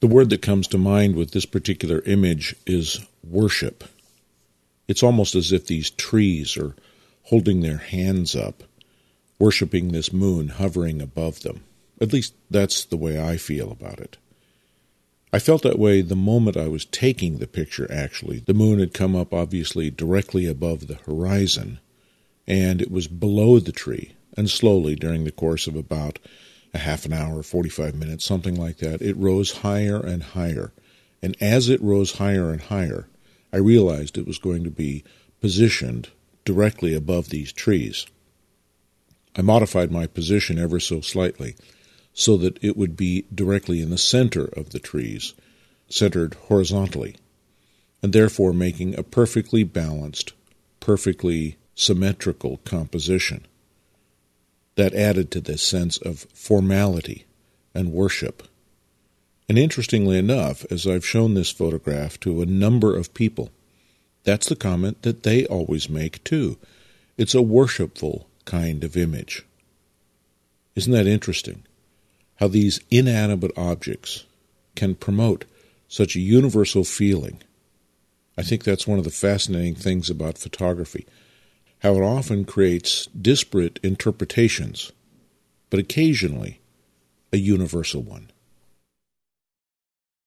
The word that comes to mind with this particular image is worship. It's almost as if these trees are holding their hands up, worshiping this moon hovering above them. At least that's the way I feel about it. I felt that way the moment I was taking the picture, actually. The moon had come up, obviously, directly above the horizon, and it was below the tree, and slowly, during the course of about a half an hour, 45 minutes, something like that, it rose higher and higher. And as it rose higher and higher, I realized it was going to be positioned directly above these trees. I modified my position ever so slightly so that it would be directly in the center of the trees, centered horizontally, and therefore making a perfectly balanced, perfectly symmetrical composition. That added to this sense of formality and worship. And interestingly enough, as I've shown this photograph to a number of people, that's the comment that they always make too. It's a worshipful kind of image. Isn't that interesting? How these inanimate objects can promote such a universal feeling. I think that's one of the fascinating things about photography, how it often creates disparate interpretations, but occasionally a universal one.